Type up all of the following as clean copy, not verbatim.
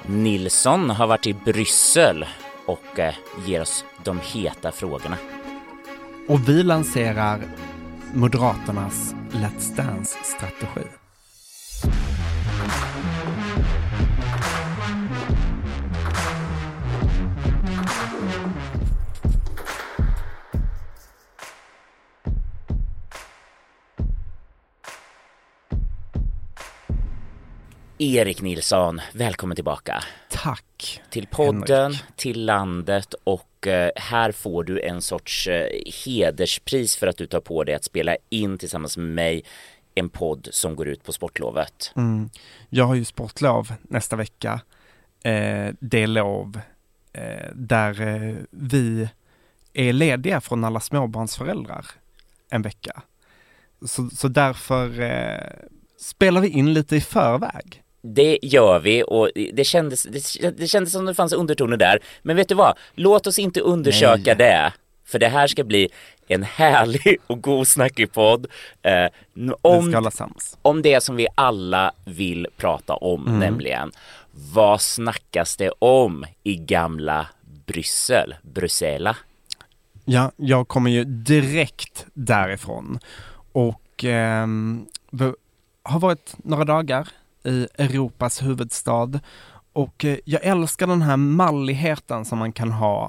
Nilsson har varit i Bryssel och ger oss de heta frågorna. Och vi lanserar Moderaternas Let's Dance-strategi. Erik Nilsson, välkommen tillbaka. Tack. Till podden, Henrik. till landet, och här får du en sorts hederspris för att du tar på dig att spela in tillsammans med mig en podd som går ut på sportlovet. Jag har ju sportlov nästa vecka. Det är lov där vi är lediga från alla småbarnsföräldrar en vecka. Så därför spelar vi in lite i förväg. Det gör vi, och det kändes som det fanns undertoner där. Men vet du vad? Låt oss inte undersöka det. För det här ska bli en härlig och god snackig podd om det som vi alla vill prata om, nämligen vad snackas det om i gamla Bryssel? Ja, jag kommer ju direkt därifrån och har varit några dagar i Europas huvudstad, och jag älskar den här malligheten som man kan ha.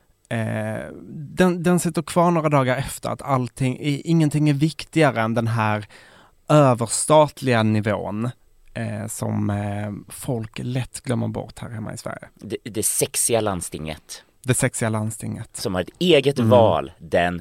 Den sitter kvar några dagar efter att ingenting är viktigare än den här överstatliga nivån som folk lätt glömmer bort här hemma i Sverige. Det sexiga landstinget. Det sexiga landstinget. Som har ett eget val den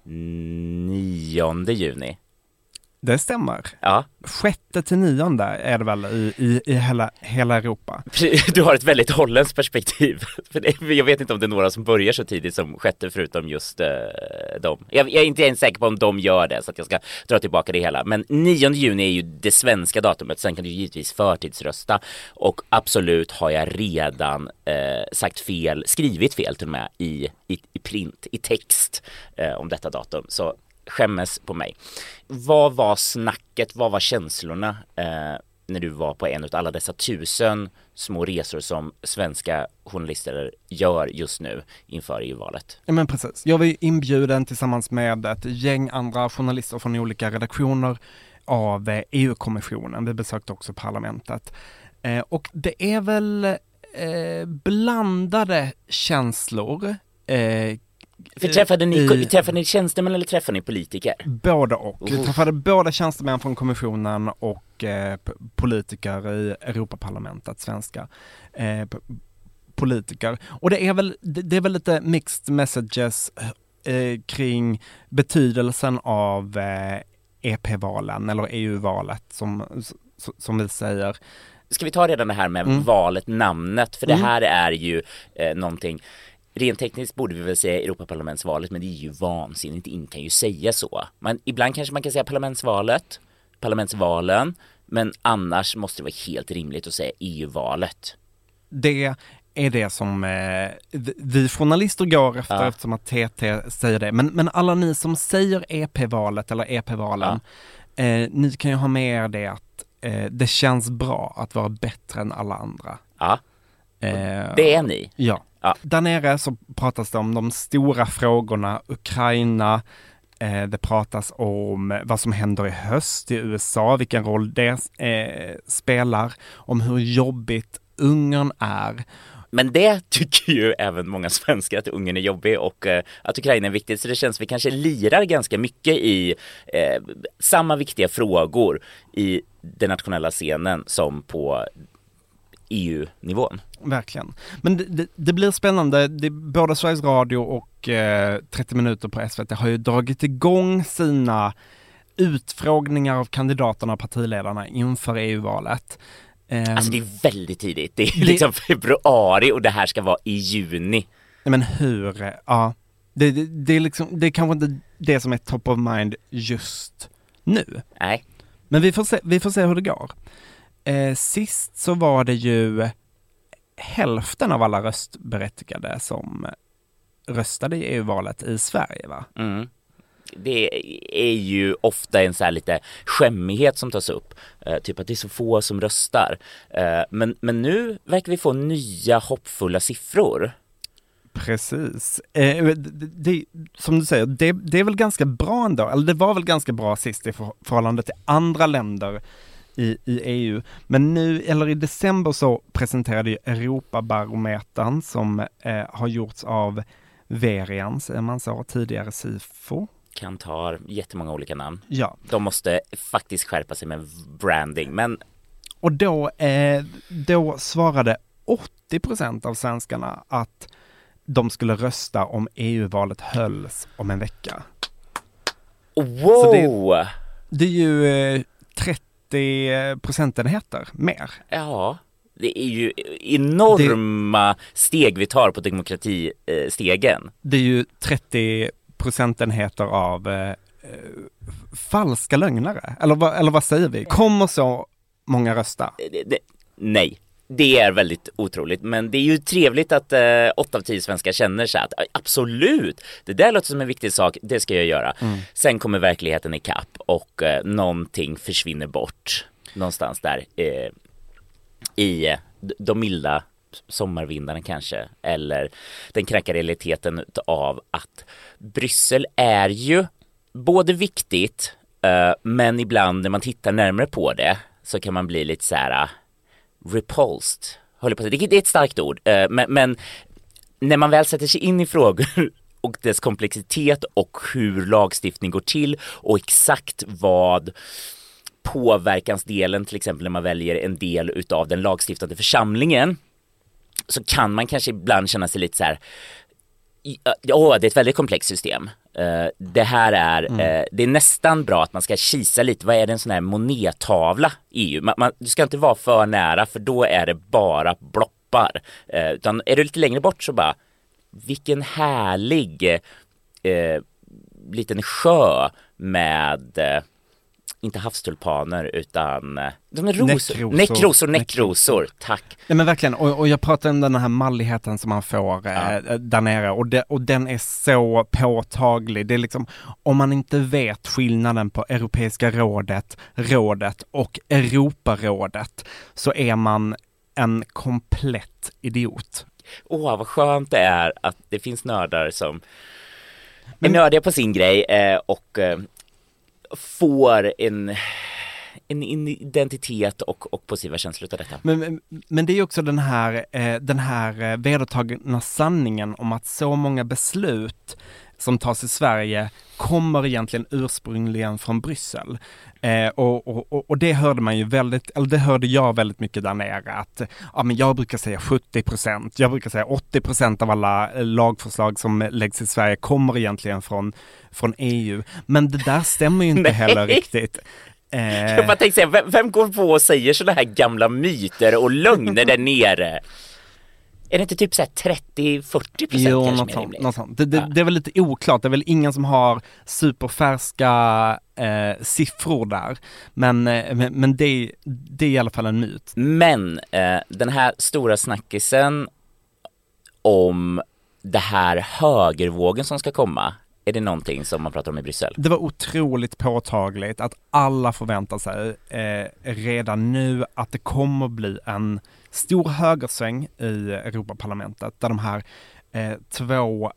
9 juni. Det stämmer. Ja. 6-9 är det väl i hela Europa. Du har ett väldigt holländskt perspektiv. För jag vet inte om det är några som börjar så tidigt som 6, förutom just dem. Jag är inte ens säker på om de gör det, så att jag ska dra tillbaka det hela. Men 9 juni är ju det svenska datumet. Sen kan du givetvis förtidsrösta. Och absolut har jag redan sagt fel, skrivit fel till och med i print, i text om detta datum. Så skämmes på mig. Vad var snacket, vad var känslorna när du var på en av alla dessa 1000 små resor som svenska journalister gör just nu inför EU-valet? Ja, men precis. Jag var inbjuden tillsammans med ett gäng andra journalister från olika redaktioner av EU-kommissionen. Vi besökte också parlamentet. Och det är väl blandade känslor. Träffade ni tjänstemän eller träffade ni politiker? Både och. Vi träffade både tjänstemän från kommissionen och politiker i Europaparlamentet, svenska politiker. Och det är väl lite mixed messages kring betydelsen av EP-valen eller EU-valet som vi säger. Ska vi ta redan det här med valet, namnet? För det här är ju någonting. Rent tekniskt borde vi väl säga Europaparlamentsvalet, men det är ju vansinnigt. Ingen kan ju säga så. Men ibland kanske man kan säga parlamentsvalen, men annars måste det vara helt rimligt att säga EU-valet. Det är det som vi journalister går efter, eftersom att TT säger det. Men alla ni som säger EP-valet eller EP-valen, ni kan ju ha med er det att det känns bra att vara bättre än alla andra. Ja, det är ni. Ja. Där nere så pratas det om de stora frågorna, Ukraina, det pratas om vad som händer i höst i USA, vilken roll det spelar, om hur jobbigt Ungern är. Men det tycker ju även många svenskar, att Ungern är jobbig och att Ukraina är viktigt. Så det känns som vi kanske lirar ganska mycket i samma viktiga frågor i den nationella scenen som på EU-nivån. Verkligen. Men det blir spännande. Både Sveriges Radio och 30 minuter på SVT har ju dragit igång sina utfrågningar av kandidaterna och partiledarna inför EU-valet. Alltså det är väldigt tidigt. Det är liksom februari och det här ska vara i juni. Men hur? Ja. Det är liksom, det är kanske inte det som är top of mind just nu. Nej. Men vi får se hur det går. Sist så var det ju hälften av alla röstberättigade som röstade i EU-valet i Sverige, va? det är ju ofta en så här lite skämmighet som tas upp. Typ att det är så få som röstar. Men nu verkar vi få nya hoppfulla siffror. Precis. Som du säger, det är väl ganska bra ändå. Eller det var väl ganska bra sist i förhållande till andra länder i EU. Men nu, eller i december, så presenterade ju Europabarometern som har gjorts av Verians, man sa tidigare SIFO. Kantar, jättemånga olika namn. Ja. De måste faktiskt skärpa sig med branding. Och då svarade 80% av svenskarna att de skulle rösta om EU-valet hölls om en vecka. Wow! Så det är ju 30 procentenheter mer. Ja, det är ju enorma steg vi tar på demokratistegen. Det är ju 30 procentenheter av falska lögnare. Eller vad säger vi? Kommer så många rösta? Nej. Det är väldigt otroligt, men det är ju trevligt att 8 av 10 svenskar känner sig att absolut, det där låter som en viktig sak, det ska jag göra. Sen kommer verkligheten i kapp och någonting försvinner bort någonstans där i de milda sommarvindarna kanske, eller den kranka realiteten av att Bryssel är ju både viktigt, men ibland när man tittar närmare på det så kan man bli lite så här repulsed. Det är ett starkt ord, men när man väl sätter sig in i frågor och dess komplexitet och hur lagstiftning går till och exakt vad påverkansdelen, till exempel när man väljer en del utav den lagstiftande församlingen, så kan man kanske ibland känna sig lite så här: det är ett väldigt komplext system. Det här är det är nästan bra att man ska kisa lite. Vad är det, en sån här monettavla EU? Du ska inte vara för nära, för då är det bara bloppar. Utan är du lite längre bort så bara, vilken härlig liten sjö med inte havstulpaner utan de är näckrosor, tack. Nej, men verkligen, och jag pratar om den här malligheten som man får där nere, och den är så påtaglig. Det är liksom, om man inte vet skillnaden på Europeiska rådet och Europarådet, så är man en komplett idiot. Vad skönt det är att det finns nördar som är nördiga på sin grej och får en identitet och positiva känslor av detta. Men det är också den här vedertagna sanningen om att så många beslut som tas i Sverige kommer egentligen ursprungligen från Bryssel. Och det hörde man ju det hörde jag väldigt mycket där nere, att men jag brukar säga 70%, jag brukar säga 80% av alla lagförslag som läggs i Sverige kommer egentligen från EU. Men det där stämmer ju inte heller riktigt. Jag bara tänkte säga, vem går på och säger sådana här gamla myter och lögner där nere? Är det inte typ så här 30-40%? Jo, något sånt. Det är väl lite oklart. Det är väl ingen som har superfärska siffror där. Men det är i alla fall en myt. Men den här stora snackisen om det här högervågen som ska komma, är det någonting som man pratar om i Bryssel? Det var otroligt påtagligt att alla förväntar sig redan nu att det kommer bli en stor högersväng i Europaparlamentet, där de här två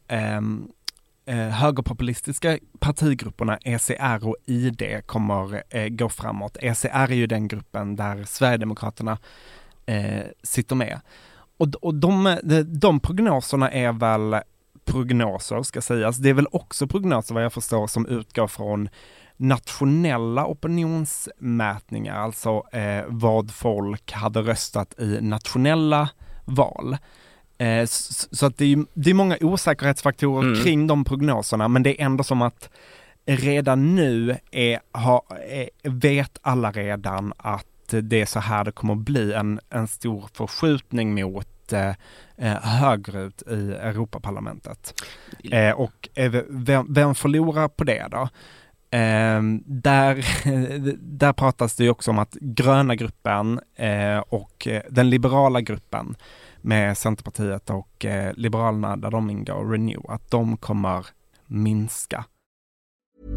högerpopulistiska partigrupperna ECR och ID kommer gå framåt. ECR är ju den gruppen där Sverigedemokraterna sitter med. Och de prognoserna är väl prognoser, ska sägas. Det är väl också prognoser, vad jag förstår, som utgår från nationella opinionsmätningar, alltså vad folk hade röstat i nationella val. Så att det är många osäkerhetsfaktorer kring de prognoserna, men det är ändå som att redan nu vet alla redan att det är så här det kommer att bli en stor förskjutning mot högerut i Europaparlamentet. Och vem förlorar på det då? Där pratas det ju också om att gröna gruppen och den liberala gruppen med Centerpartiet och Liberalerna, där de ingår, Renew, att de kommer minska.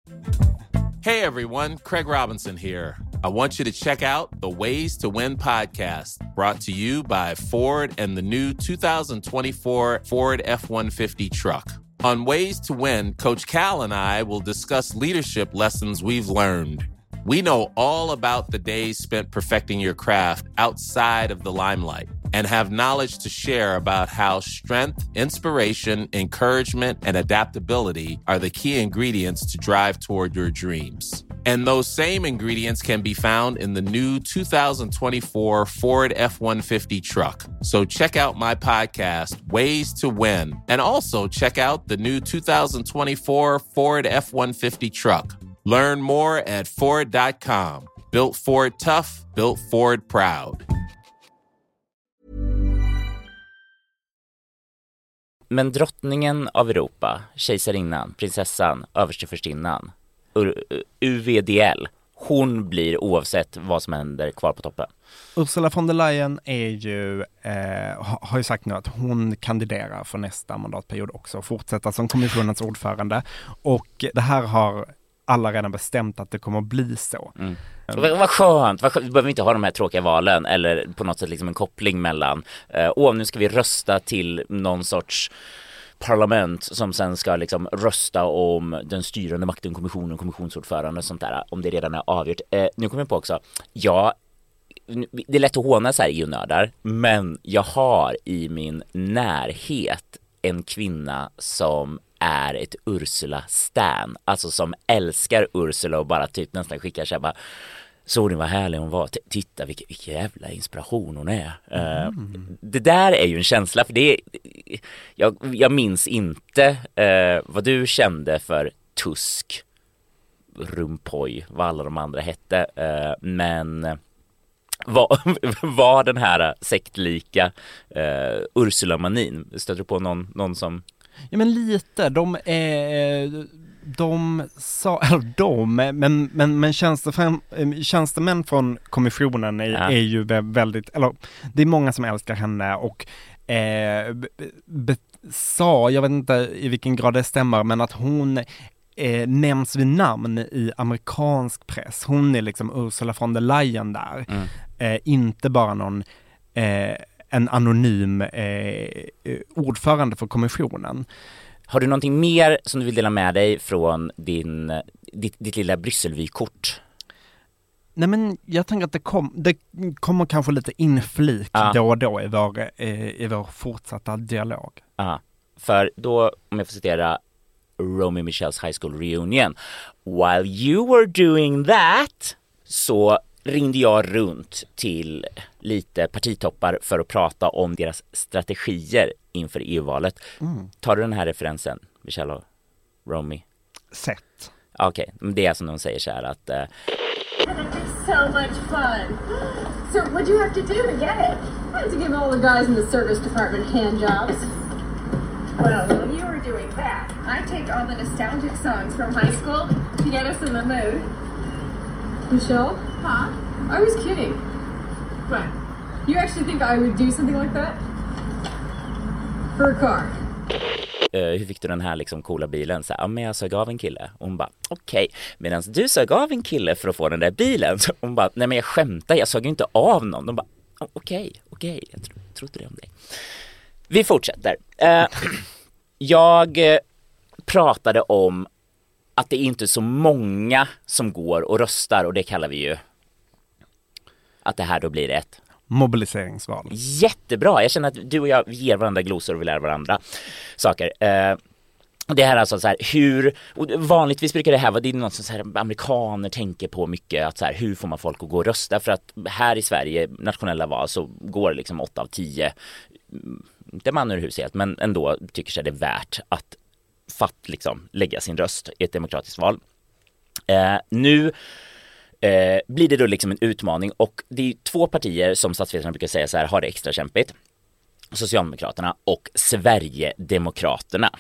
Hey everyone, Craig Robinson here. I want you to check out the Ways to Win podcast, brought to you by Ford and the new 2024 Ford F-150 truck. On Ways to Win, Coach Cal and I will discuss leadership lessons we've learned. We know all about the days spent perfecting your craft outside of the limelight and have knowledge to share about how strength, inspiration, encouragement, and adaptability are the key ingredients to drive toward your dreams. And those same ingredients can be found in the new 2024 Ford F-150 truck. So check out my podcast, Ways to Win, and also check out the new 2024 Ford F-150 truck. Learn more at Ford.com. Built Ford tough, built Ford proud. Men drottningen av Europa, kejsarinnan, prinsessan, överstefürstinnan, UVDL, hon blir oavsett vad som händer kvar på toppen. Ursula von der Leyen är ju, har ju sagt nu att hon kandiderar för nästa mandatperiod också och fortsätta som kommissionens ordförande. Och det här har alla redan bestämt att det kommer att bli så. Vad skönt. Vi behöver inte ha de här tråkiga valen eller på något sätt liksom en koppling mellan nu ska vi rösta till någon sorts parlament som sen ska liksom rösta om den styrande makten, kommissionen, kommissionsordförande och sånt där, om det redan är avgjort. Nu kommer jag på också, det är lätt att håna så här EU-nördar, men jag har i min närhet en kvinna som är ett Ursula-stan, alltså som älskar Ursula och bara typ nästan skickar sig bara, så ni vad härlig hon var, titta vilken jävla inspiration hon är. Det där är ju en känsla, för det jag minns inte vad du kände för Tusk, Rumpoy, vad alla de andra hette, men var den här sektlika Ursula-manin, stöter du på någon som... Ja, men lite, men tjänstemän från kommissionen är ju väldigt, eller det är många som älskar henne och jag vet inte i vilken grad det stämmer, men att hon nämns vid namn i amerikansk press. Hon är liksom Ursula von der Leyen där. Inte bara någon en anonym ordförande för kommissionen. Har du någonting mer som du vill dela med dig från ditt lilla Brysselvykort? Nej, men jag tänker att det kommer kanske lite inflik då och då i vår fortsatta dialog. För då, om jag får citera Romy Michels High School Reunion. While you were doing that, så ringde jag runt till lite partitoppar för att prata om deras strategier inför EU-valet. Tar du den här referensen, Michelle och Romy? Sett. Okej, det är som de säger så här att... So much fun. So what'd you have to do to get it? I had to give all the guys in the service department hand jobs. Well, when you were doing that, I take all the nostalgic songs from high school to get us in the mood. Michelle? Huh? I was kidding. What? You actually think I would do something like that? For a car? Hur fick du den här liksom coola bilen? Så här, men jag sög av en kille. Och hon bara, okej. Medan du sög av en kille för att få den där bilen. Så hon bara, nej men jag skämtar, jag sög inte av någon. De bara, okej. Jag trodde det om dig. Vi fortsätter. Jag pratade om att det inte är så många som går och röstar, och det kallar vi ju att det här då blir ett mobiliseringsval. Jättebra, jag känner att du och jag ger varandra glosor och vi lär varandra saker. Det här är alltså så här, vanligtvis brukar det här vara, det är något som så här, amerikaner tänker på mycket, att så här, hur får man folk att gå och rösta? För att här i Sverige, nationella val, så går liksom 8 av 10, inte man ur huset, men ändå tycker sig det är värt att liksom lägga sin röst i ett demokratiskt val. Nu blir det då liksom en utmaning, och det är 2 partier som statsvetarna brukar säga så här har det extra kämpigt. Socialdemokraterna och Sverigedemokraterna.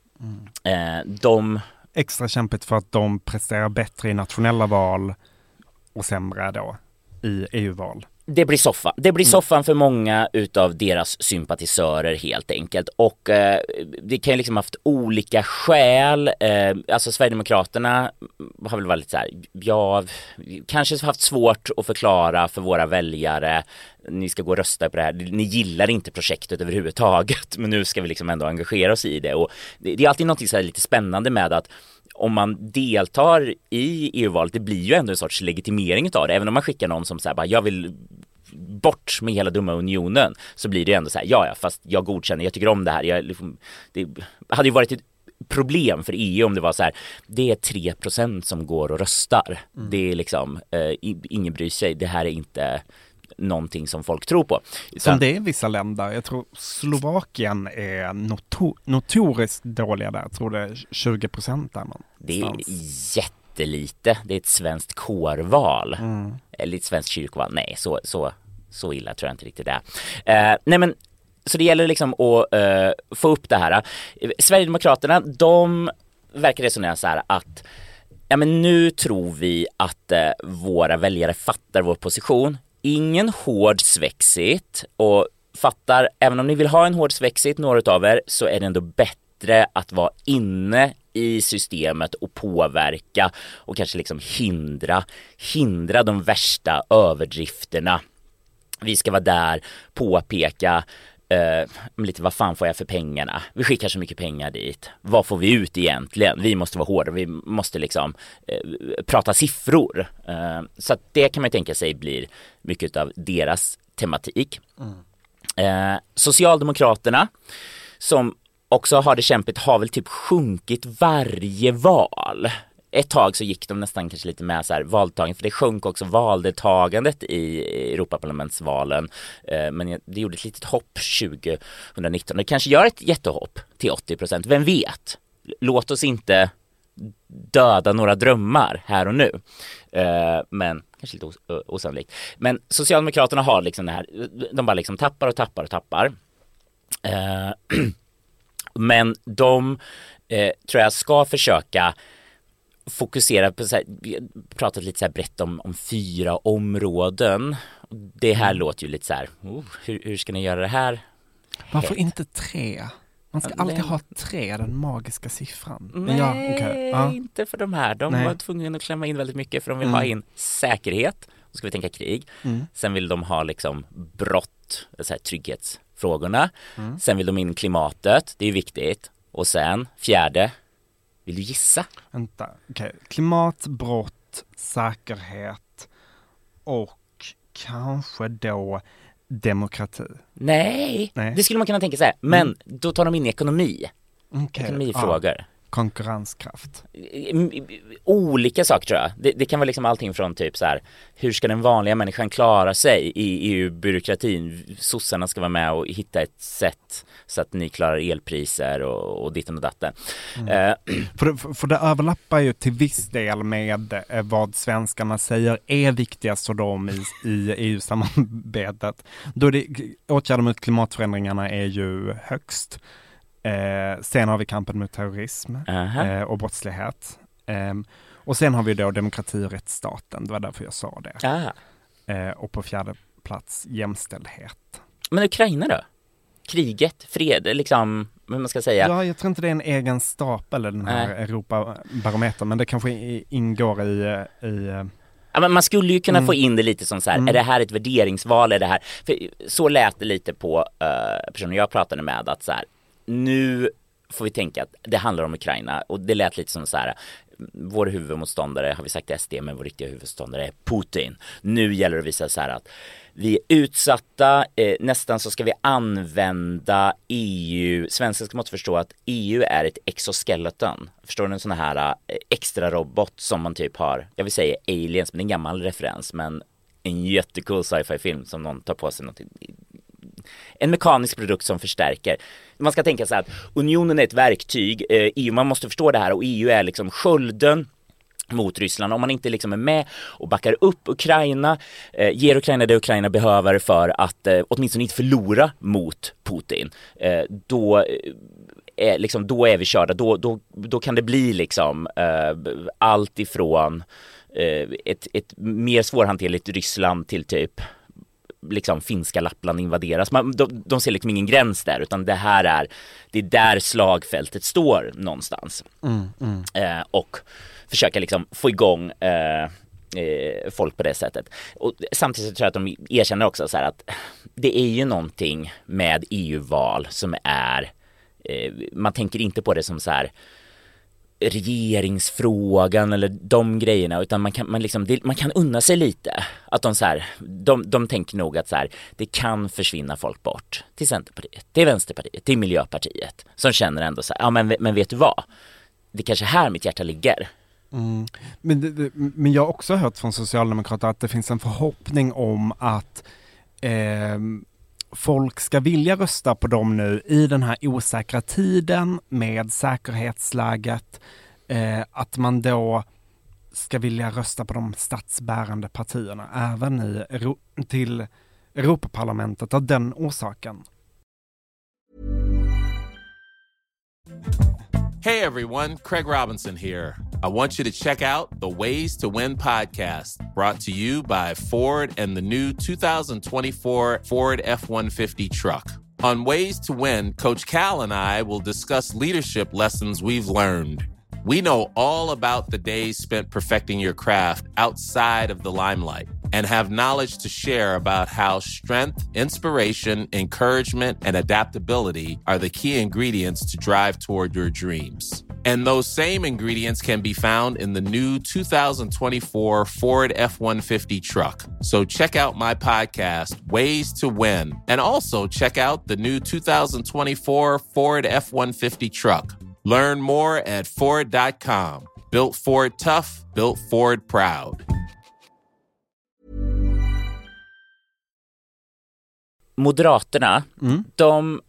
De extra kämpigt för att de presterar bättre i nationella val och sämre då i EU-val. Det blir soffa. Det blir soffan för många utav deras sympatisörer helt enkelt. Och det kan ju liksom haft olika skäl. Alltså Sverigedemokraterna har väl varit lite så här, ja, kanske haft svårt att förklara för våra väljare. Ni ska gå och rösta på det här. Ni gillar inte projektet överhuvudtaget, men nu ska vi liksom ändå engagera oss i det. Och det är alltid något så här lite spännande med att om man deltar i EU-valet, det blir ju ändå en sorts legitimering av det. Även om man skickar någon som säger bara, jag vill bort med hela dumma unionen, så blir det ändå så här, ja, fast jag godkänner, jag tycker om det här. Det hade ju varit ett problem för EU om det var så här, det är 3% som går och röstar. Det är liksom, ingen bryr sig, det här är inte någonting som folk tror på. Som det är i vissa länder. Jag tror Slovakien är notoriskt dåliga där. Jag tror det är 20% där någonstans. Det är jättelite. Det är ett svenskt kårval. Eller ett svenskt kyrkoval. Nej, så illa tror jag inte riktigt det är. Nej, men så det gäller liksom att få upp det här. Sverigedemokraterna, de verkar resonera så här att ja, men nu tror vi att våra väljare fattar vår position. Ingen hård svexit, och fattar, även om ni vill ha en hård svexit, några av er, så är det ändå bättre att vara inne i systemet och påverka och kanske liksom hindra de värsta överdrifterna. Vi ska vara där, påpeka lite, vad fan får jag för pengarna? Vi skickar så mycket pengar dit. Vad får vi ut egentligen? Vi måste vara hårda. Vi måste liksom prata siffror. Så att det kan man tänka sig blir mycket av deras tematik. Socialdemokraterna, som också har det kämpigt, har väl typ sjunkit varje val. Ett tag så gick de nästan kanske lite med så här valdeltagande, för det sjönk också valdeltagandet i Europaparlamentsvalen, men det gjorde ett litet hopp 2019. Det kanske gör ett jättehopp till 80%, vem vet? Låt oss inte döda några drömmar här och nu, men kanske lite osannolikt. Men Socialdemokraterna har liksom det här, de bara liksom tappar. Men de tror jag ska försöka fokusera på, så här, vi pratat lite så här brett om 4 områden. Det här låter ju lite så här, hur ska ni göra det här? Varför inte 3? Man ska alltid ha 3, den magiska siffran. Nej, inte för de här. De var tvungna att klämma in väldigt mycket, för de vill ha in säkerhet. Då ska vi tänka krig. Sen vill de ha liksom brott, så här, trygghetsfrågorna. Sen vill de in klimatet, det är viktigt. Och sen 4, vill du gissa? Vänta, okej. Klimat, brott, säkerhet och kanske då demokrati. Nej. Det skulle man kunna tänka sig. Men då tar de in ekonomi. Ekonomifrågor. Konkurrenskraft. Olika saker tror jag. Det kan vara liksom allting från typ så här, hur ska den vanliga människan klara sig i EU-byråkratin? Sossarna ska vara med och hitta ett sätt så att ni klarar elpriser och ditten och datten. För det överlappar ju till viss del med vad svenskarna säger är viktigast för dem i EU-samarbetet. Då åtgärder mot klimatförändringarna är ju högst. Sen har vi kampen mot terrorism och brottslighet. Och sen har vi då demokrati och rättsstaten. Det var därför jag sa det. Och på 4:e plats jämställdhet. Men Ukraina då? Kriget, fred, liksom, vad man ska säga. Ja, jag tror inte det är en egen stapel, den här Europabarometern, men det kanske ingår i Ja, men man skulle ju kunna få in det lite som så här, är det här ett värderingsval? Är det här? För så lät det lite på personer jag pratade med, att så här, nu får vi tänka att det handlar om Ukraina, och det lät lite som så här, vår huvudmotståndare, har vi sagt SD, men vår riktiga huvudmotståndare är Putin. Nu gäller det att visa så här att vi är utsatta, nästan så ska vi använda EU. Svenskar ska måste förstå att EU är ett exoskeleton. Förstår du, en sån här extra robot som man typ har, jag vill säga Aliens, men det är en gammal referens, men en jättecool sci-fi-film som någon tar på sig något. En mekanisk produkt som förstärker. Man ska tänka så här att unionen är ett verktyg, EU, man måste förstå det här, och EU är liksom skölden mot Ryssland. Om man inte liksom är med och backar upp Ukraina, ger Ukraina det Ukraina behöver för att åtminstone inte förlora mot Putin, då är vi körda. Då kan det bli liksom allt ifrån ett mer svårhanterligt Ryssland till typ liksom finska Lappland invaderas. De ser liksom ingen gräns där, utan det är där slagfältet står någonstans. Och försöka liksom få igång folk på det sättet. Och samtidigt så tror jag att de erkänner också så här att det är ju någonting med EU-val som är man tänker inte på det som så här regeringsfrågan eller de grejerna, utan man kan unna sig lite att de tänker nog att så här, det kan försvinna folk bort till Centerpartiet, till Vänsterpartiet, till Miljöpartiet som känner ändå så här, ja men vet du vad, det kanske här mitt hjärta ligger. Men jag har också hört från socialdemokrater att det finns en förhoppning om att folk ska vilja rösta på dem nu i den här osäkra tiden med säkerhetsläget, att man då ska vilja rösta på de statsbärande partierna även till Europaparlamentet av den orsaken. Hey everyone, Craig Robinson here. I want you to check out the Ways to Win podcast, brought to you by Ford and the new 2024 Ford F-150 truck. On Ways to Win, Coach Cal and I will discuss leadership lessons we've learned. We know all about the days spent perfecting your craft outside of the limelight and have knowledge to share about how strength, inspiration, encouragement, and adaptability are the key ingredients to drive toward your dreams. And those same ingredients can be found in the new 2024 Ford F-150 truck. So check out my podcast, Ways to Win, and also check out the new 2024 Ford F-150 truck. Learn more at Ford.com. Built Ford tough, built Ford proud. Moderaterna, de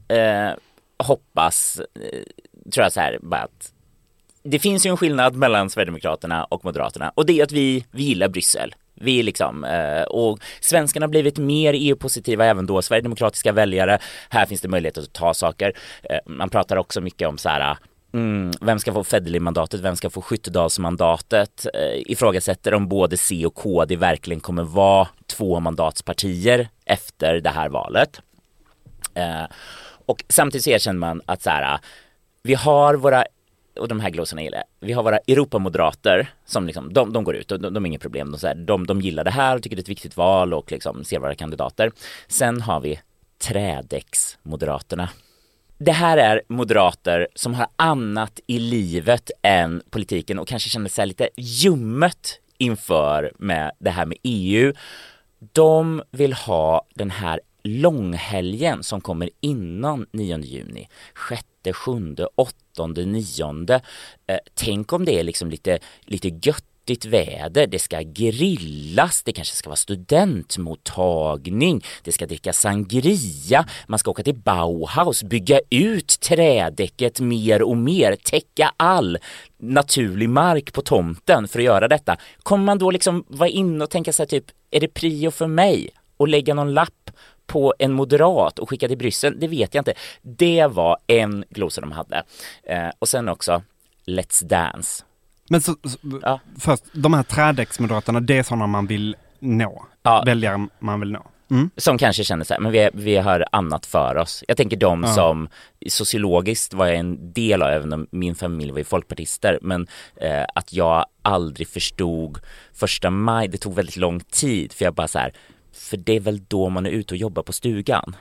hoppas, tror jag så här, bara att det finns ju en skillnad mellan Sverigedemokraterna och Moderaterna, och det är att vi gillar Bryssel. Vi liksom, och svenskarna har blivit mer EU-positiva, även då sverigedemokratiska väljare. Här finns det möjlighet att ta saker. Man pratar också mycket om så här, vem ska få Federley-mandatet, vem ska få Skyttedalsmandatet, ifrågasätter om både C och KD verkligen kommer vara 2 mandatspartier efter det här valet. Och samtidigt så erkänner man att så här, vi har våra, och de här glosarna gillar, vi har våra Europamoderater som liksom, de går ut och de har inga problem, de gillar det här och tycker det är ett viktigt val och liksom ser våra kandidater. Sen har vi trädäcksmoderaterna. Det här är moderater som har annat i livet än politiken och kanske känner sig lite ljummet inför med det här med EU. De vill ha den här långhelgen som kommer innan 9 juni. 6, 7, 8, 9. Tänk om det är liksom lite göttigt väder. Det ska grillas, det kanske ska vara studentmottagning, det ska dricka sangria, man ska åka till Bauhaus, bygga ut trädäcket mer och mer, täcka all naturlig mark på tomten för att göra detta. Kommer man då liksom vara inne och tänka så här typ, är det prio för mig och lägga någon lapp på en moderat och skicka till Bryssel? Det vet jag inte. Det var en glosa de hade. Och sen också Let's Dance. Men ja. Först, de här trädäcksmoderaterna, det är sådana man vill nå. Ja. Väljare man vill nå. Som kanske känner så här, men vi har annat för oss. Jag tänker de som sociologiskt var jag en del av, även om min familj var ju folkpartister, men att jag aldrig förstod 1 maj, det tog väldigt lång tid, för jag bara så här, för det är väl då man är ute och jobbar på stugan.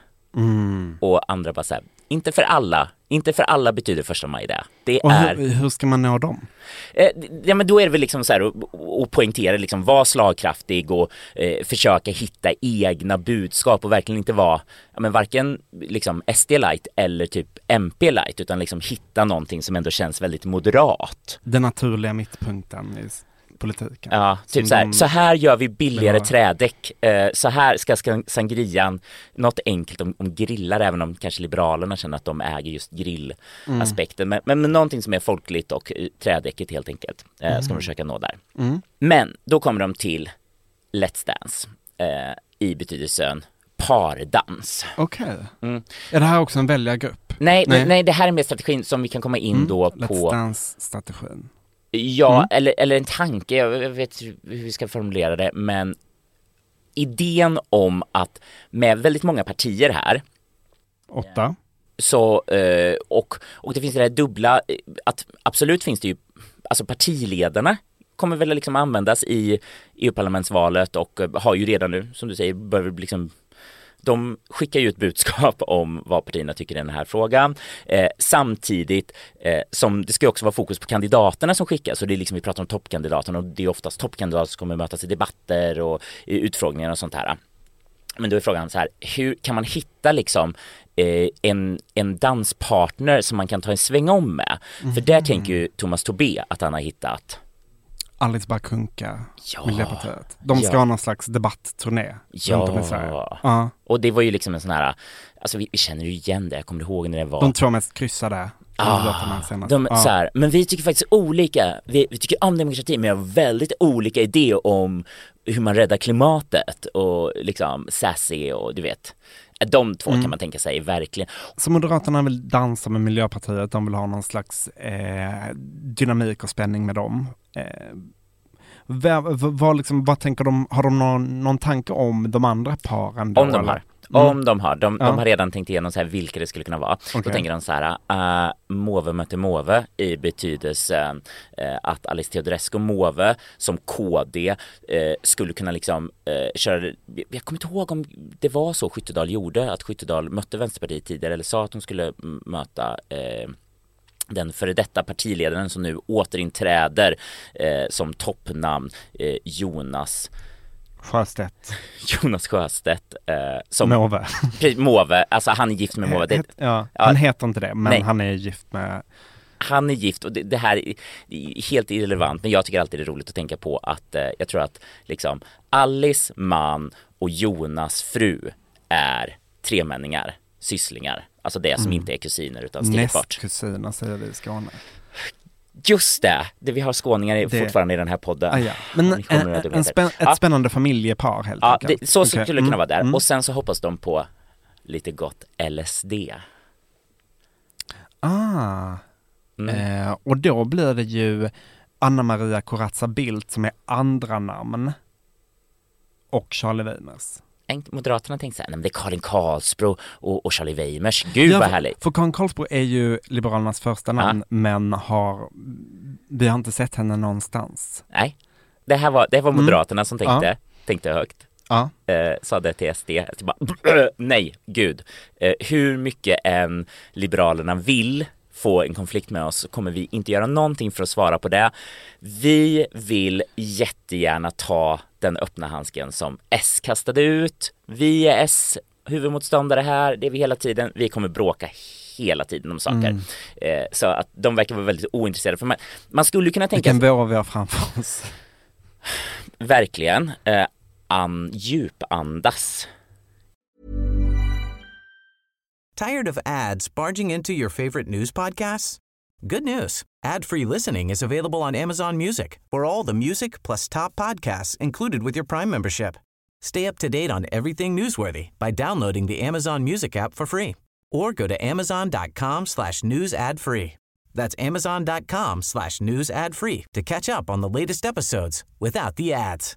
Och andra bara så här, inte för alla betyder 1 maj det. Det och är hur ska man nå dem? Ja, men då är det väl liksom så här och poängtera liksom, vara slagkraftig och försöka hitta egna budskap och verkligen inte vara varken liksom SD light eller typ MP light, utan liksom hitta någonting som ändå känns väldigt moderat. Den naturliga mittpunkten i politiken. Ja, typ så här gör vi billigare trädäck. Så här ska sangrian, något enkelt om grillar, även om kanske liberalerna känner att de äger just grillaspekten. Men någonting som är folkligt och trädäcket helt enkelt ska man försöka nå där. Men då kommer de till Let's Dance i betydelsen pardans. Okej. Är det här också en väljargrupp? Nej, det här är mer strategin som vi kan komma in då på. Let's Dance-strategin. Ja, eller en tanke, jag vet hur vi ska formulera det, men idén om att med väldigt många partier här 8. så, och det finns det där dubbla, att absolut finns det ju, alltså partiledarna kommer väl liksom användas i EU-parlamentsvalet och har ju redan nu, som du säger, behöver liksom, de skickar ju ett budskap om vad partierna tycker i den här frågan. Samtidigt som det ska också vara fokus på kandidaterna som skickas. Så det är liksom, vi pratar om toppkandidaterna och det är oftast toppkandidater som kommer mötas i debatter och i utfrågningar och sånt här. Men då är frågan så här, hur kan man hitta liksom en danspartner som man kan ta en sväng om med? För där tänker ju Thomas Tobé att han har hittat Alice Bah Kuhnke, Miljöpartiet. De ska ha någon slags debattturné runt om i Sverige. Och det var ju liksom en sån här, alltså vi känner ju igen det, jag kommer ihåg när det var de 2 mest kryssade så här, men vi tycker faktiskt olika, vi tycker om demokrati, men jag har väldigt olika idéer om hur man räddar klimatet och liksom sassy och du vet, de 2 kan man tänka sig verkligen. Så Moderaterna vill dansa med Miljöpartiet, de vill ha någon slags dynamik och spänning med dem. Vad tänker de, har de någon tanke om de andra paren då, om de har? Om de har. De har redan tänkt igenom så här vilka det skulle kunna vara. Okay. Då tänker de så här, Måwe möter Måwe i betydelse att Alice Teodorescu Måwe som KD skulle kunna liksom köra, jag kommer inte ihåg om det var så Skyttedal gjorde, att Skyttedal mötte Vänsterpartiet tidigare eller sa att de skulle möta den före detta partiledaren som nu återinträder som toppnamn, Jonas Sjöstedt som Måwe, alltså han är gift med Måwe. Han heter inte det, men nej. Han är gift med. Han är gift och det här är helt irrelevant, men jag tycker alltid det är roligt att tänka på att jag tror att liksom Alice man och Jonas fru är tremänningar, sysslingar. Alltså det som inte är kusiner utan stigfart. Nästkusiner säger vi i Skåne. Just det vi har skåningar fortfarande i den här podden. Men ett spännande familjepar helt enkelt. Så skulle det kunna vara där. Och sen så hoppas de på lite gott LSD. Och då blir det ju Anna Maria Corazza Bildt som är andra namn och Charlie Weimers. Moderaterna tänkte så här, det är Karin Karlsbro och Charlie Weimers. Gud vad härligt. För Karin Karlsbro är ju Liberalernas första namn, men vi har inte sett henne någonstans. Nej, det var Moderaterna som tänkte högt. Sa det till SD. Nej, gud. Hur mycket än Liberalerna vill få en konflikt med oss så kommer vi inte göra någonting för att svara på det. Vi vill jättegärna ta den öppna handsken som S kastade ut. Vi är S huvudmotståndare här, det är vi hela tiden. Vi kommer bråka hela tiden om saker. Så att de verkar vara väldigt ointresserade. För man skulle kunna tänka... Vilken vår vi har framför oss. Verkligen. Djupandas. Tired of ads barging into your favorite news podcasts? Good news. Ad-free listening is available on Amazon Music for all the music plus top podcasts included with your Prime membership. Stay up to date on everything newsworthy by downloading the Amazon Music app for free or go to amazon.com/news ad free. That's amazon.com/news ad free to catch up on the latest episodes without the ads.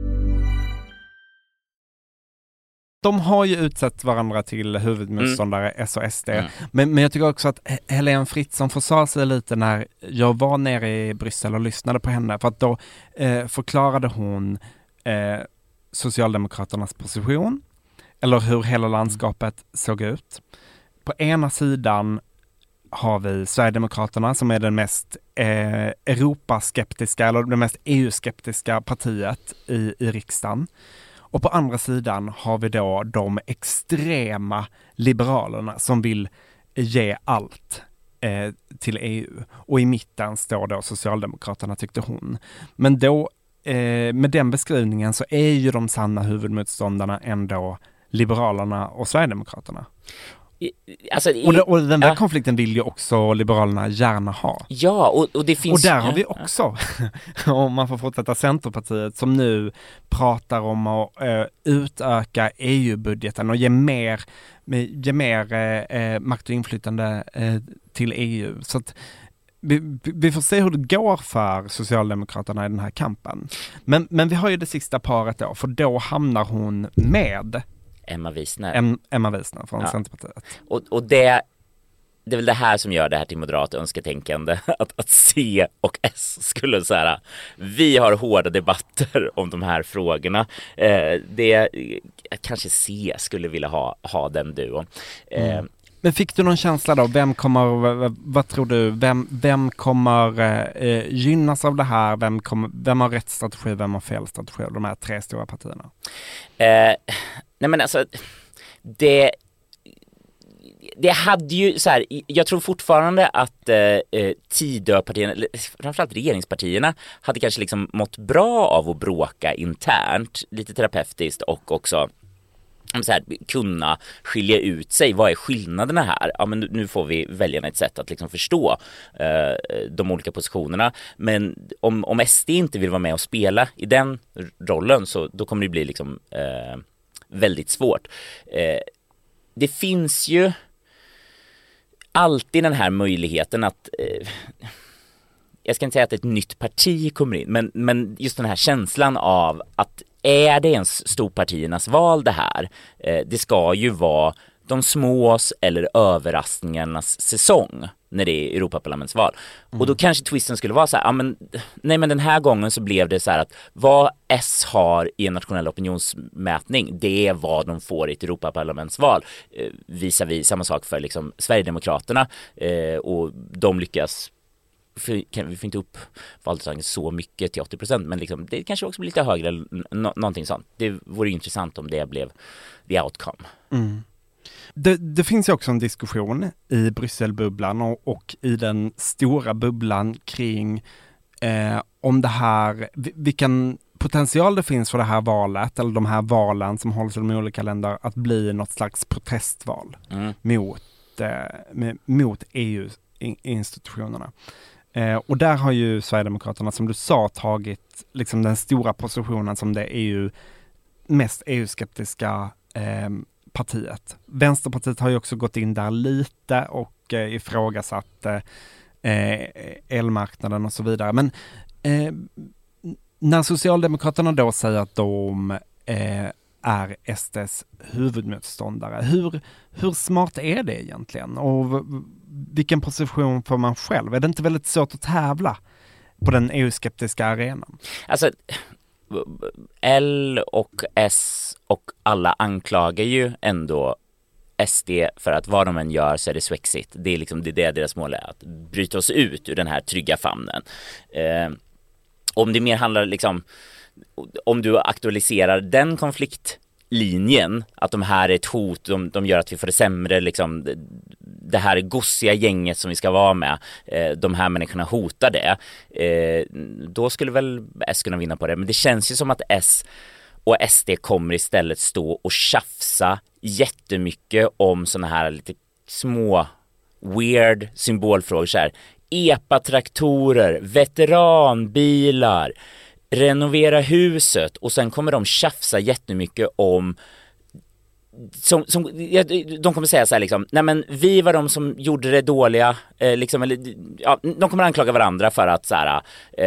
De har ju utsett varandra till huvudmotståndare S och SD. Men jag tycker också att Helene Fritzon försade sig lite när jag var nere i Bryssel och lyssnade på henne. För att då förklarade hon Socialdemokraternas position. Eller hur hela landskapet såg ut. På ena sidan har vi Sverigedemokraterna som är den mest Europaskeptiska eller det mest EU-skeptiska partiet i riksdagen. Och på andra sidan har vi då de extrema liberalerna som vill ge allt till EU. Och i mitten står då Socialdemokraterna, tyckte hon. Men då, med den beskrivningen så är ju de sanna huvudmotståndarna ändå Liberalerna och Sverigedemokraterna. Alltså, och den där konflikten vill ju också Liberalerna gärna ha. Ja, och det finns... Och där har vi också, om man får fortsätta, Centerpartiet som nu pratar om att utöka EU-budgeten och ge mer makt och inflytande till EU. Så att vi får se hur det går för Socialdemokraterna i den här kampen. Men vi har ju det sista paret då, för då hamnar hon med Emma Wiesner från Centerpartiet. Och det är väl det här som gör det här till moderat önsketänkande, att C och S skulle så här, vi har hårda debatter om de här frågorna. Det kanske C skulle vilja ha den duon. Men fick du någon känsla då? Vad tror du? Vem kommer gynnas av det här? Vem har rätt strategi? Vem har fel strategi? De här 3 stora partierna. Nej men alltså, det hade ju så här, jag tror fortfarande att Tidöpartierna, framförallt regeringspartierna, hade kanske liksom mått bra av att bråka internt, lite terapeutiskt, och också så här, kunna skilja ut sig. Vad är skillnaderna här? Ja, men nu får vi väljarna ett sätt att liksom förstå de olika positionerna. Men om SD inte vill vara med och spela i den rollen, så då kommer det bli liksom väldigt svårt. Det finns ju alltid den här möjligheten att jag ska inte säga att ett nytt parti kommer in, men just den här känslan av att är det ens storpartiernas val det här? Det ska ju vara de smås eller överraskningarnas säsong när det är Europaparlamentsval. Och då kanske twisten skulle vara så här, men den här gången så blev det så här att vad S har i en nationell opinionsmätning, det är vad de får i ett Europaparlamentsval. Visar samma sak för liksom Sverigedemokraterna, och de lyckas. Vi får inte upp valdeltagandet så mycket till 80%, men liksom, det kanske också blir lite högre eller någonting sånt. Det vore intressant om det blev the outcome. Det finns ju också en diskussion i Brysselbubblan och i den stora bubblan kring om det här, vilken potential det finns för det här valet, eller de här valen som hålls i de olika länder, att bli något slags protestval mot EU-institutionerna. Och där har ju Sverigedemokraterna, som du sa, tagit liksom den stora positionen som det mest EU-skeptiska partiet. Vänsterpartiet har ju också gått in där lite och ifrågasatt elmarknaden och så vidare. Men när Socialdemokraterna då säger att de är SDs huvudmotståndare, hur smart är det egentligen? Och vilken position får man själv? Är det inte väldigt svårt att tävla på den EU-skeptiska arenan? Alltså, L och S och alla anklagar ju ändå SD för att vad de än gör så är det Swexit. Det är liksom det deras mål är, att bryta oss ut ur den här trygga famnen. Om det mer handlar liksom, om du aktualiserar den konfliktlinjen, att de här är ett hot, de gör att vi får det sämre, liksom, det här gossiga gänget som vi ska vara med, de här människorna hotar det, då skulle väl S kunna vinna på det. Men det känns ju som att S och SD kommer istället stå och tjafsa jättemycket om såna här lite små weird symbolfrågor, så här EPA-traktorer, veteranbilar, renovera huset, och sen kommer de tjafsa jättemycket om de kommer säga så här liksom, nej men vi var de som gjorde det dåliga, liksom, eller ja, de kommer anklaga varandra för att så här,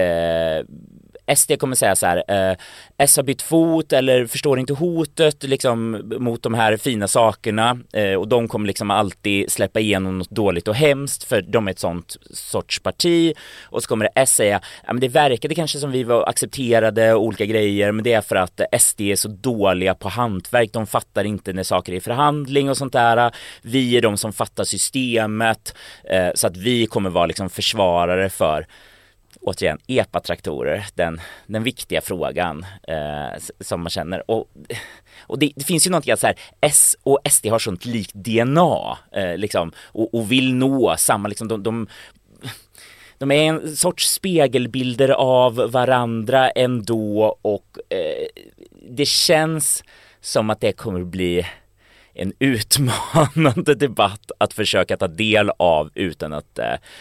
SD kommer säga så här, S har bytt fot eller förstår inte hotet liksom mot de här fina sakerna, och de kommer liksom alltid släppa igenom något dåligt och hemskt för de är ett sånt sorts parti. Och så kommer det S säga, ja, men det verkade kanske som vi var accepterade och olika grejer, men det är för att SD är så dåliga på hantverk, de fattar inte när saker är i förhandling och sånt där. Vi är de som fattar systemet, så att vi kommer vara liksom försvarare för, återigen, EPA-traktorer, den viktiga frågan som man känner. Och det finns ju någonting att så här, S och SD har sånt likt DNA liksom, och vill nå samma, liksom, de är en sorts spegelbilder av varandra ändå, och det känns som att det kommer bli en utmanande debatt att försöka ta del av utan att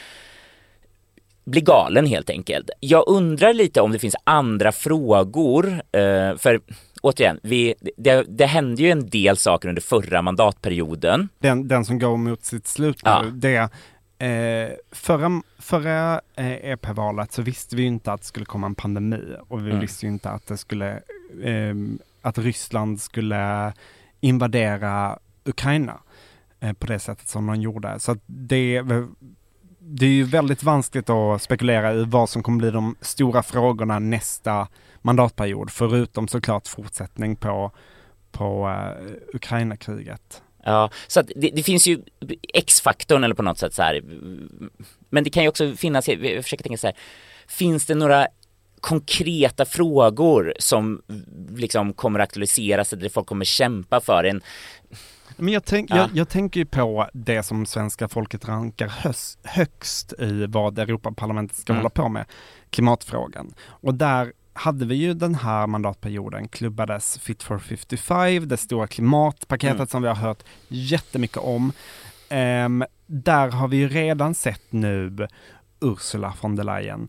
bli galen helt enkelt. Jag undrar lite om det finns andra frågor, för återigen, det hände ju en del saker under förra mandatperioden. Den som går mot sitt slut, ja. Det Förra EP-valet så visste vi ju inte att det skulle komma en pandemi och vi visste ju inte att det skulle att Ryssland skulle invadera Ukraina på det sättet som de gjorde. Så att det är ju väldigt vanskligt att spekulera i vad som kommer bli de stora frågorna nästa mandatperiod, förutom såklart fortsättning på Ukraina-kriget. Ja, så att det finns ju X-faktorn eller på något sätt så här. Men det kan ju också finnas, jag försöker tänka så här, finns det några konkreta frågor som liksom kommer aktualiseras eller folk kommer kämpa för en? Men jag tänker ju på det som svenska folket rankar högst i vad Europaparlamentet ska hålla på med, klimatfrågan. Och där hade vi ju den här mandatperioden klubbades Fit for 55, det stora klimatpaketet som vi har hört jättemycket om. Där har vi ju redan sett nu Ursula von der Leyen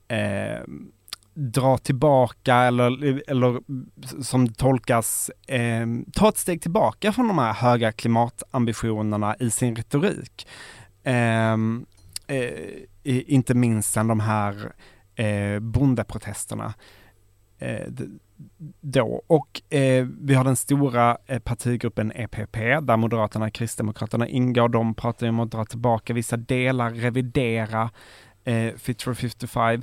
dra tillbaka eller som tolkas ta ett steg tillbaka från de här höga klimatambitionerna i sin retorik. Inte minst sedan de här bondeprotesterna då. Och vi har den stora partigruppen EPP där Moderaterna och Kristdemokraterna ingår. De pratar om att dra tillbaka vissa delar, revidera Fit for 55.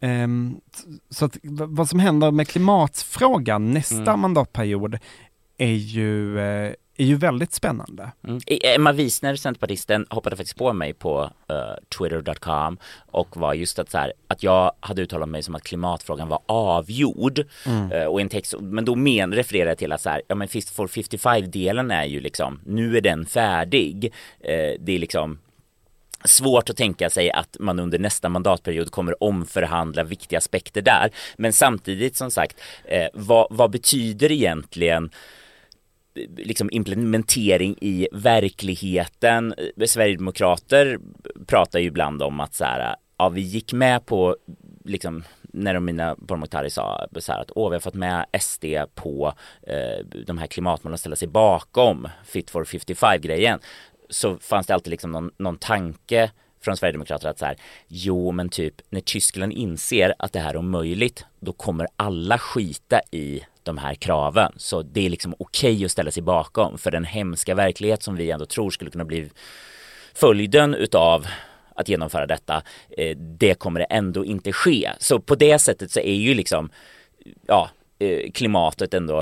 Så att vad som händer med klimatfrågan nästa mandatperiod är ju väldigt spännande. Emma Wiesner, centerpartisten, hoppade faktiskt på mig på twitter.com och var just att jag hade uttalat mig som att klimatfrågan var avgjord och en text, men då refererade jag till att men Fit for 55-delen är ju liksom, nu är den färdig. Det är liksom svårt att tänka sig att man under nästa mandatperiod kommer omförhandla viktiga aspekter där. Men samtidigt som sagt, vad betyder egentligen liksom implementering i verkligheten? Sverigedemokrater pratar ju ibland om att vi gick med på liksom, när mina Pourmokhtari sa att vi har fått med SD på de här klimatmålen och ställa sig bakom Fit for 55-grejen, så fanns det alltid liksom någon tanke från Sverigedemokrater att men typ när Tyskland inser att det här är omöjligt, då kommer alla skita i de här kraven. Så det är liksom okej att ställa sig bakom, för den hemska verklighet som vi ändå tror skulle kunna bli följden utav att genomföra detta, det kommer det ändå inte ske. Så på det sättet så är ju liksom klimatet ändå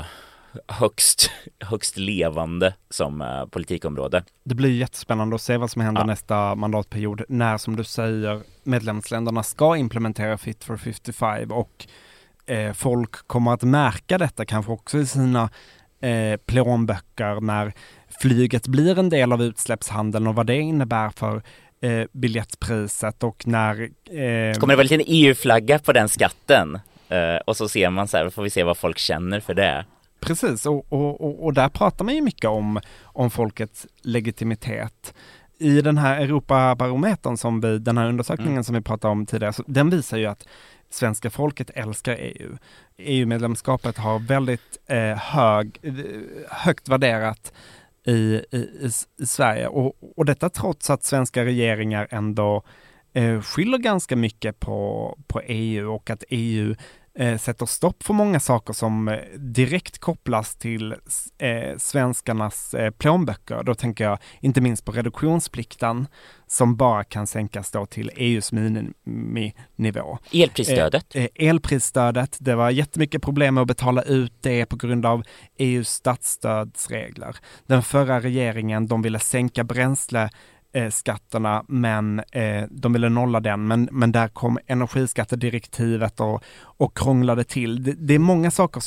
högst levande som politikområde. Det blir jättespännande att se vad som händer nästa mandatperiod när, som du säger, medlemsländerna ska implementera Fit for 55 och folk kommer att märka detta kanske också i sina plånböcker när flyget blir en del av utsläppshandeln och vad det innebär för biljettpriset, och när kommer det vara en liten EU-flagga på den skatten och så ser man får vi se vad folk känner för det. Precis, och där pratar man ju mycket om folkets legitimitet. I den här Europabarometern den här undersökningen som vi pratade om tidigare, så den visar ju att svenska folket älskar EU. EU-medlemskapet har väldigt högt värderat i Sverige. Och detta trots att svenska regeringar ändå skyller ganska mycket på EU, och att EU sätter stopp för många saker som direkt kopplas till svenskarnas plånböcker. Då tänker jag inte minst på reduktionsplikten som bara kan sänkas då till EUs miniminivå. Elprisstödet. Det var jättemycket problem med att betala ut det på grund av EUs statsstödsregler. Den förra regeringen, de ville sänka bränsleskatterna, men de ville nolla den, men där kom energiskattedirektivet och krånglade till. Det är många saker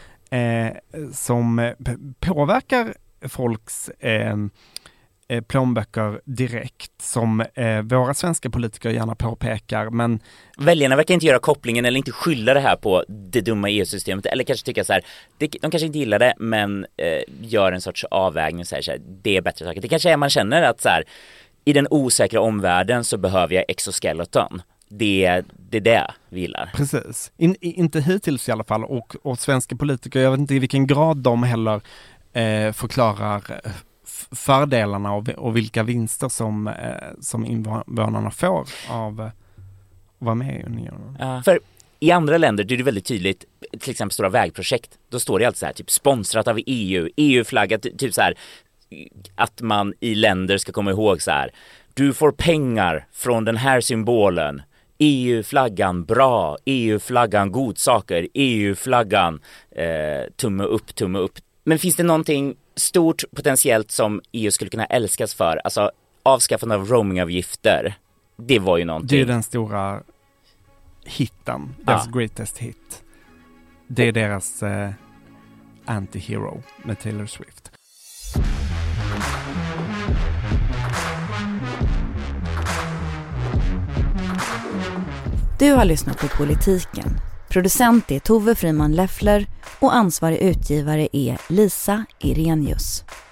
som påverkar folks plånböcker direkt, som våra svenska politiker gärna påpekar, men väljarna verkar inte göra kopplingen eller inte skylla det här på det dumma EU-systemet, eller kanske tycka de kanske inte gillar det, men gör en sorts avvägning och säger det är bättre saker. Det kanske är man känner att i den osäkra omvärlden så behöver jag exoskeleton. Det är det vi gillar. Precis. Inte hittills i alla fall, och svenska politiker, jag vet inte i vilken grad de heller förklarar fördelarna och vilka vinster som invånarna får av att vara med i unionen. För i andra länder det är det väldigt tydligt, till exempel stora vägprojekt, då står det alltid så här, typ sponsrat av EU-flaggat, typ så här, att man i länder ska komma ihåg så här, du får pengar från den här symbolen, EU-flaggan bra, EU-flaggan godsaker, EU-flaggan tumme upp. Men finns det någonting stort potentiellt som EU skulle kunna älskas för? Alltså avskaffande av roamingavgifter, det var ju någonting. Det är den stora hitten, deras greatest hit. Det är deras anti-hero med Taylor Swift. Du har lyssnat på Politiken. Producent är Tove Friman Leffler och ansvarig utgivare är Lisa Irenius.